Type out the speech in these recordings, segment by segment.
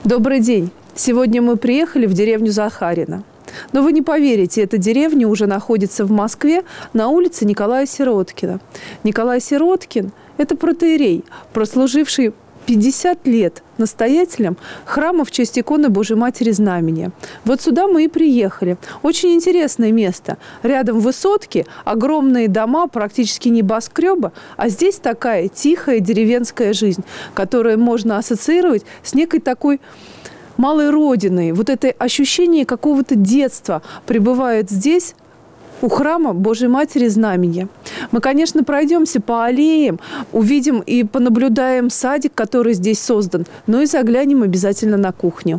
Добрый день! Сегодня мы приехали в деревню Захарина. Но вы не поверите, эта деревня уже находится в Москве на улице Николая Сироткина. Николай Сироткин – это протоиерей, прослуживший 50 лет настоятелем храма в честь иконы Божьей Матери Знамения. Вот сюда мы и приехали. Очень интересное место. Рядом высотки, огромные дома, практически небоскреба, а здесь такая тихая деревенская жизнь, которую можно ассоциировать с некой такой малой родиной. Вот это ощущение какого-то детства пребывает здесь, у храма Божьей Матери Знамения. Мы, конечно, пройдемся по аллеям, увидим и понаблюдаем садик, который здесь создан, но и заглянем обязательно на кухню.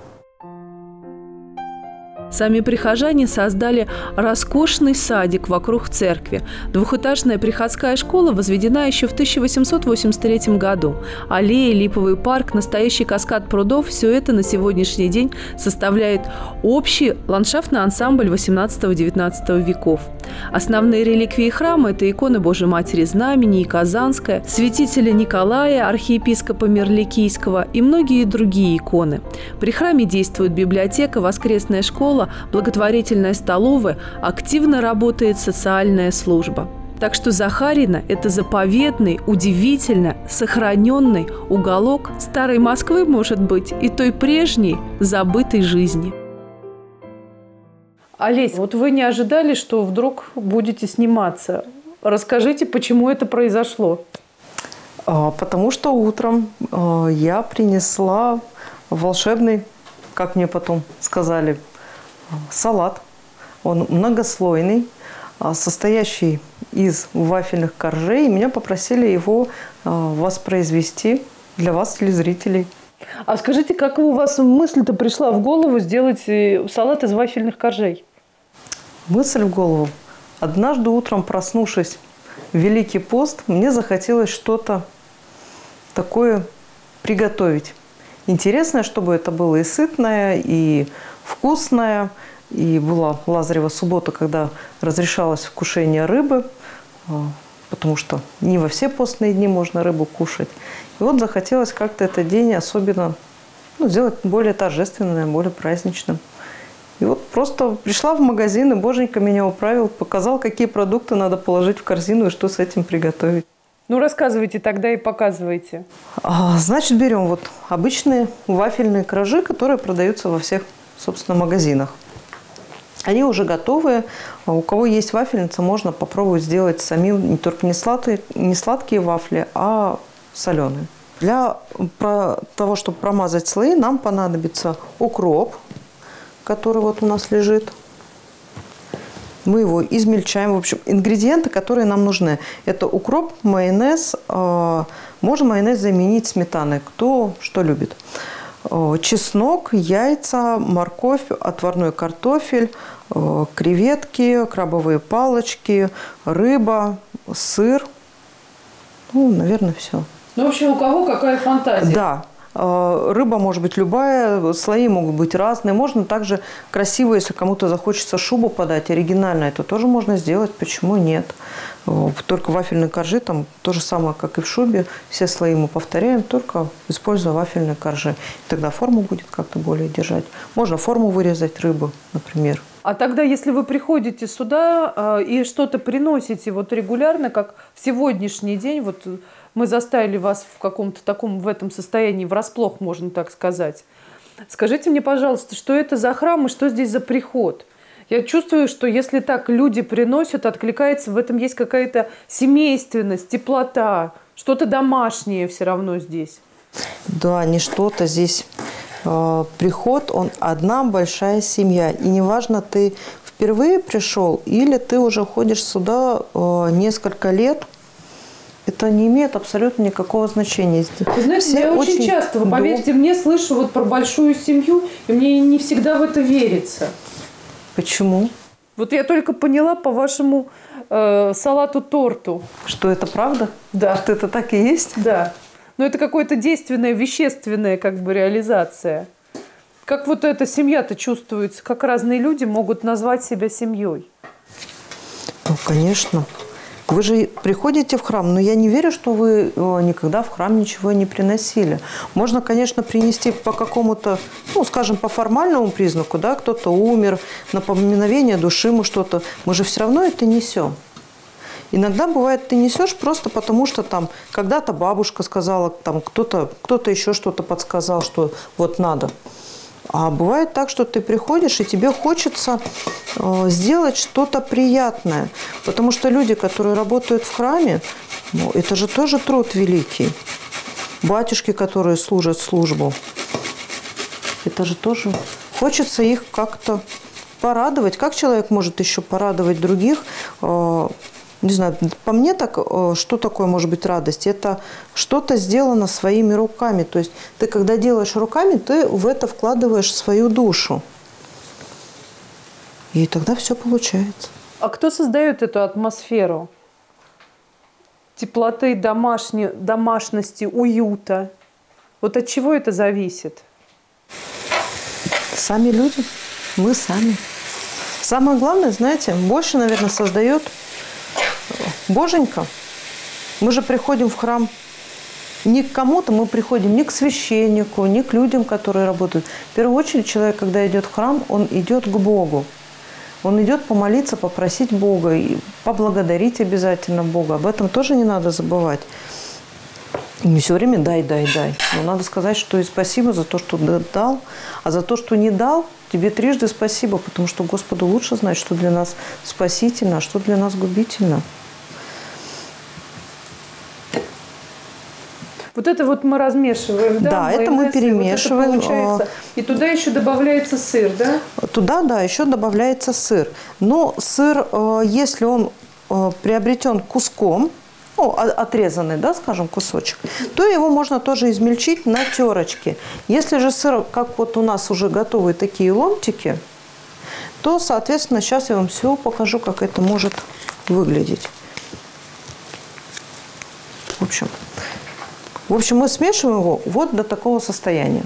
Сами прихожане создали роскошный садик вокруг церкви. Двухэтажная приходская школа возведена еще в 1883 году. Аллеи, липовый парк, настоящий каскад прудов – все это на сегодняшний день составляет общий ландшафтный ансамбль XVIII-XIX веков. Основные реликвии храма – это иконы Божьей Матери Знамения и Казанская, святителя Николая, архиепископа Мирликийского и многие другие иконы. При храме действует библиотека, воскресная школа, благотворительная столовая, активно работает социальная служба. Так что Захарина – это заповедный, удивительно сохраненный уголок старой Москвы, может быть, и той прежней забытой жизни. Олесь, вот вы не ожидали, что вдруг будете сниматься. Расскажите, почему это произошло? Потому что утром я принесла волшебный, как мне потом сказали, салат. Он многослойный, состоящий из вафельных коржей. И меня попросили его воспроизвести для вас, телезрителей. А скажите, как у вас мысль-то пришла в голову сделать салат из вафельных коржей? Мысль в голову. Однажды утром, проснувшись в Великий пост, мне захотелось что-то такое приготовить. Интересное, чтобы это было и сытное, и вкусное. И была Лазарева суббота, когда разрешалось вкушение рыбы, потому что не во все постные дни можно рыбу кушать. И вот захотелось как-то этот день особенно сделать более торжественным, более праздничным. И вот просто пришла в магазин, и Боженька меня управил, показал, какие продукты надо положить в корзину и что с этим приготовить. Ну, рассказывайте тогда и показывайте. Значит, берем вот обычные вафельные коржи, которые продаются во всех, собственно, магазинах. Они уже готовые. У кого есть вафельница, можно попробовать сделать самим не только не сладкие вафли, а соленые. Для того, чтобы промазать слои, нам понадобится укроп, который вот у нас лежит. Мы его измельчаем. В общем, ингредиенты, которые нам нужны. Это укроп, майонез. Можно майонез заменить сметаной, кто что любит. Чеснок, яйца, морковь, отварной картофель, креветки, крабовые палочки, рыба, сыр. Наверное, все. В общем, у кого какая фантазия. Да. Рыба может быть любая, слои могут быть разные. Можно также красиво, если кому-то захочется шубу подать, оригинально, это тоже можно сделать, почему нет. Только вафельные коржи, там то же самое, как и в шубе. Все слои мы повторяем, только используя вафельные коржи. Тогда форму будет как-то более держать. Можно форму вырезать рыбу, например. А тогда, если вы приходите сюда и что-то приносите вот регулярно, как в сегодняшний день, вот мы заставили вас в каком-то таком, в этом состоянии, врасплох, можно так сказать. Скажите мне, пожалуйста, что это за храм и что здесь за приход? Я чувствую, что если так люди приносят, откликается, в этом есть какая-то семейственность, теплота, что-то домашнее все равно здесь. Да, не что-то здесь. Приход, он одна большая семья. И неважно, ты впервые пришел или ты уже ходишь сюда несколько лет, это не имеет абсолютно никакого значения. Вы знаете, я очень часто, вы поверьте мне, слышу вот про большую семью, и мне не всегда в это верится. Почему? Вот я только поняла по вашему салату-торту. Что это правда? Да. Что это так и есть? Да. Но это какое-то действенная, вещественная как бы реализация. Как вот эта семья-то чувствуется? Как разные люди могут назвать себя семьей? Ну, конечно. Вы же приходите в храм, но я не верю, что вы никогда в храм ничего не приносили. Можно, конечно, принести по какому-то, ну, скажем, по формальному признаку, да, кто-то умер, на поминовение души мы что-то. Мы же все равно это несем. Иногда бывает, ты несешь просто потому, что там когда-то бабушка сказала, там кто-то еще что-то подсказал, что вот надо. А бывает так, что ты приходишь, и тебе хочется сделать что-то приятное. Потому что люди, которые работают в храме, ну, это же тоже труд великий. Батюшки, которые служат службу, это же тоже... Хочется их как-то порадовать. Как человек может еще порадовать других? Не знаю, по мне так, что такое может быть радость? Это что-то сделано своими руками. То есть ты, когда делаешь руками, ты в это вкладываешь свою душу. И тогда все получается. А кто создает эту атмосферу? Теплоты, домашности, уюта. Вот от чего это зависит? Сами люди. Мы сами. Самое главное, знаете, больше, наверное, создает Боженька. Мы же приходим в храм не к кому-то, мы приходим не к священнику, не к людям, которые работают. В первую очередь человек, когда идет в храм, он идет к Богу. Он идет помолиться, попросить Бога, и поблагодарить обязательно Бога. Об этом тоже не надо забывать. Не все время дай. Но надо сказать, что и спасибо за то, что дал, а за то, что не дал, тебе трижды спасибо, потому что Господу лучше знать, что для нас спасительно, а что для нас губительно. Вот это вот мы размешиваем, да? Да, это мы перемешиваем. Вот это получается. И туда еще добавляется сыр, да? Туда, да, еще добавляется сыр. Но сыр, если он приобретен куском, ну, отрезанный, да, скажем, кусочек, то его можно тоже измельчить на терочке. Если же сыр, как вот у нас уже готовые такие ломтики, то, соответственно, сейчас я вам все покажу, как это может выглядеть. В общем, мы смешиваем его вот до такого состояния.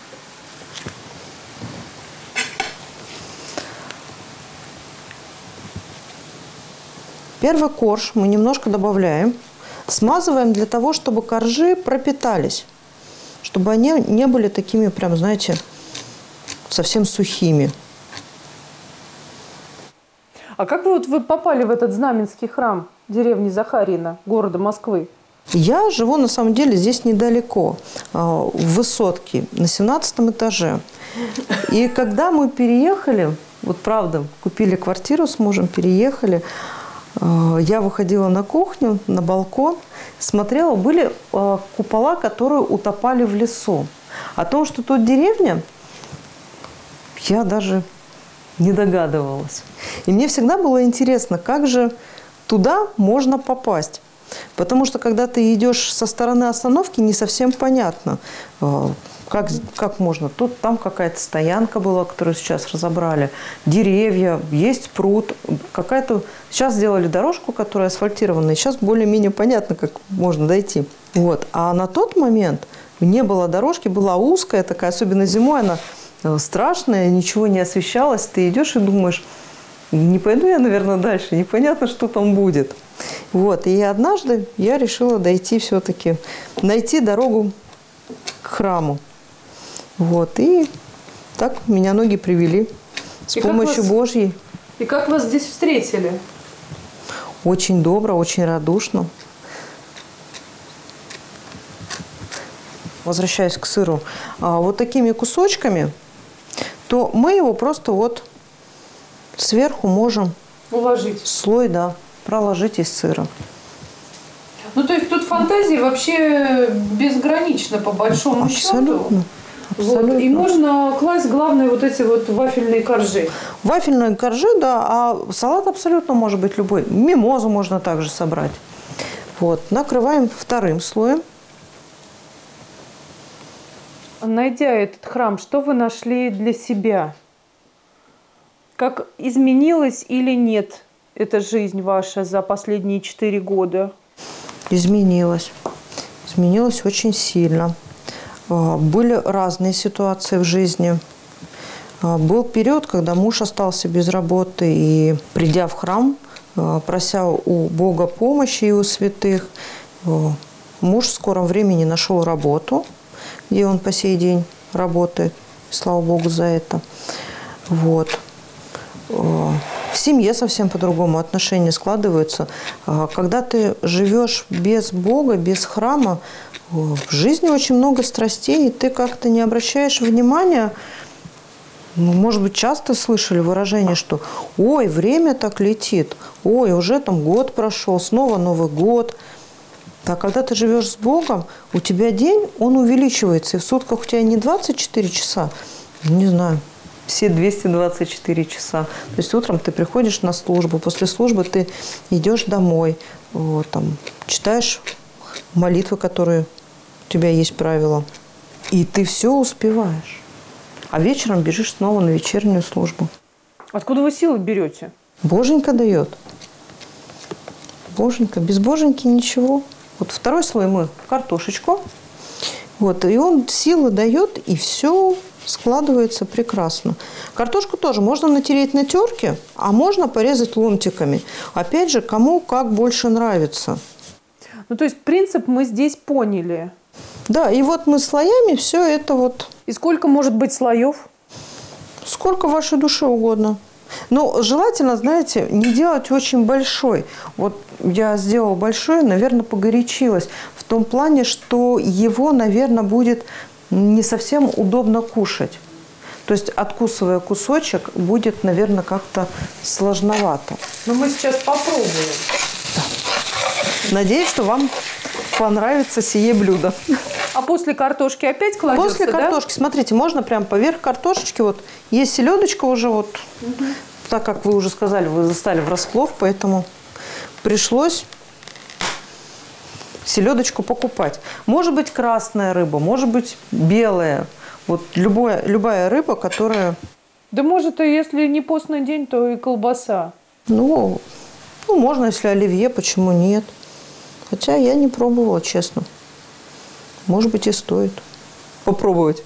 Первый корж мы немножко добавляем, смазываем для того, чтобы коржи пропитались, чтобы они не были такими, прям, знаете, совсем сухими. А как вы попали в этот Знаменский храм деревни Захарина, города Москвы? Я живу, на самом деле, здесь недалеко, в Высотке, на 17 этаже. И когда мы переехали, вот правда, купили квартиру с мужем, переехали, я выходила на кухню, на балкон, смотрела, были купола, которые утопали в лесу. О том, что тут деревня, я даже не догадывалась. И мне всегда было интересно, как же туда можно попасть. Потому что, когда ты идешь со стороны остановки, не совсем понятно, как можно. Тут, там какая-то стоянка была, которую сейчас разобрали, деревья, есть пруд, какая-то... Сейчас сделали дорожку, которая асфальтированная, сейчас более-менее понятно, как можно дойти. Вот. А на тот момент не было дорожки, была узкая такая, особенно зимой, она страшная, ничего не освещалось. Ты идешь и думаешь, не пойду я, наверное, дальше, непонятно, что там будет. Вот. И однажды я решила дойти все-таки, найти дорогу к храму. Вот. И так меня ноги привели с помощью Божьей. И как вас здесь встретили? Очень добро, очень радушно. Возвращаясь к сыру, вот такими кусочками, то мы его просто вот сверху можем уложить. Слой, да, проложить из сыра. Ну, то есть тут фантазия вообще безгранична, по большому счету. Вот. И можно класть, главное, вот эти вот вафельные коржи. Вафельные коржи, да, а салат абсолютно может быть любой. Мимозу можно также собрать. Вот. Накрываем вторым слоем. Найдя этот храм, что вы нашли для себя? Как изменилась или нет эта жизнь ваша за последние 4 года? Изменилась. Изменилась очень сильно. Были разные ситуации в жизни. Был период, когда муж остался без работы, и придя в храм, прося у Бога помощи и у святых. Муж в скором времени нашел работу, где он по сей день работает. Слава Богу за это. Вот. В семье совсем по-другому отношения складываются. Когда ты живешь без Бога, без храма, в жизни очень много страстей, и ты как-то не обращаешь внимания. Может быть, часто слышали выражение, что «Ой, время так летит, ой, уже там год прошел, снова Новый год». А когда ты живешь с Богом, у тебя день, он увеличивается. И в сутках у тебя не 24 часа, не знаю, все 224 часа. То есть утром ты приходишь на службу, после службы ты идешь домой, вот, там, читаешь молитвы, которые у тебя есть правила, и ты все успеваешь. А вечером бежишь снова на вечернюю службу. Откуда вы силы берете? Боженька дает. Боженька. Без Боженьки ничего. Вот второй слой мы картошечку. Вот, и он силы дает, и все складывается прекрасно. Картошку тоже можно натереть на терке, а можно порезать ломтиками. Опять же, кому как больше нравится. Ну, то есть принцип мы здесь поняли. Да, и вот мы слоями все это вот... И сколько может быть слоев? Сколько вашей душе угодно. Но желательно, знаете, не делать очень большой. Вот я сделала большой, наверное, погорячилась. В том плане, что его, наверное, будет не совсем удобно кушать. То есть, откусывая кусочек, будет, наверное, как-то сложновато. Но мы сейчас попробуем. Да. Надеюсь, что вам понравится сие блюдо. А после картошки опять кладется, После картошки, смотрите, можно прям поверх картошечки, вот есть селедочка уже, вот, так как вы уже сказали, вы застали врасплох, поэтому пришлось селедочку покупать. Может быть красная рыба, может быть белая, вот любая рыба, которая... Да может, и если не постный день, то и колбаса. Ну, можно, если оливье, почему нет? Хотя я не пробовала, честно. Может быть, и стоит попробовать.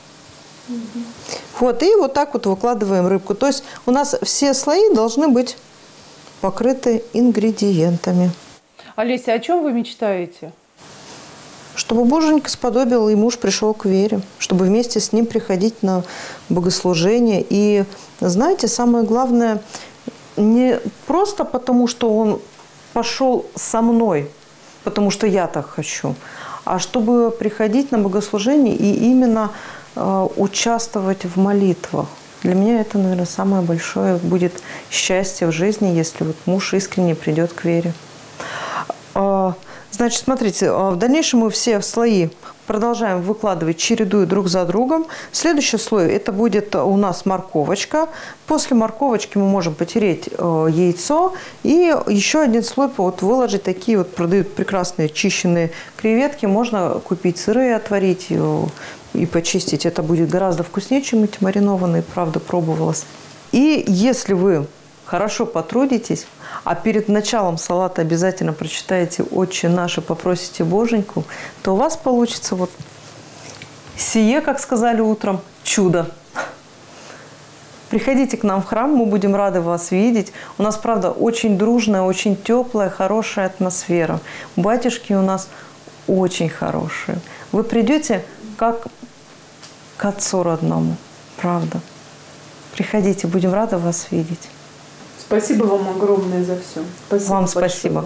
Вот, и вот так вот выкладываем рыбку. То есть у нас все слои должны быть покрыты ингредиентами. Олеся, о чем вы мечтаете? Чтобы Боженька сподобил, и муж пришел к вере. Чтобы вместе с ним приходить на богослужение. И, знаете, самое главное, не просто потому, что он пошел со мной, потому что я так хочу, а чтобы приходить на богослужение и именно участвовать в молитвах. Для меня это, наверное, самое большое будет счастье в жизни, если вот муж искренне придет к вере. Значит, смотрите, в дальнейшем мы все слои продолжаем выкладывать, чередуя друг за другом. Следующий слой – это будет у нас морковочка. После морковочки мы можем потереть яйцо. И еще один слой вот выложить. Такие вот продают прекрасные чищенные креветки. Можно купить сырые, отварить и почистить. Это будет гораздо вкуснее, чем эти маринованные. Правда, пробовалась. И если вы хорошо потрудитесь, а перед началом салата обязательно прочитаете «Отче наш» и попросите Боженьку, то у вас получится вот сие, как сказали утром, чудо. Приходите к нам в храм, мы будем рады вас видеть. У нас, правда, очень дружная, очень теплая, хорошая атмосфера. Батюшки у нас очень хорошие. Вы придете как к отцу родному, правда. Приходите, будем рады вас видеть. Спасибо вам огромное за все. Спасибо вам большое. Спасибо.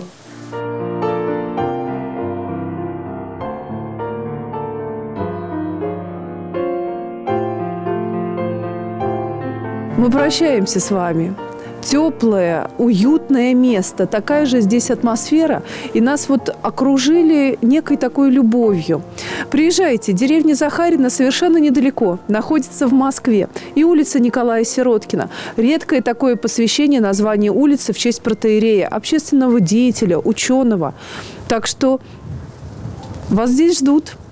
Мы прощаемся с вами. Теплое, уютное место, такая же здесь атмосфера, и нас вот окружили некой такой любовью. Приезжайте, деревня Захарина совершенно недалеко, находится в Москве, и улица Николая Сироткина. Редкое такое посвящение названия улицы в честь протоиерея, общественного деятеля, ученого. Так что вас здесь ждут.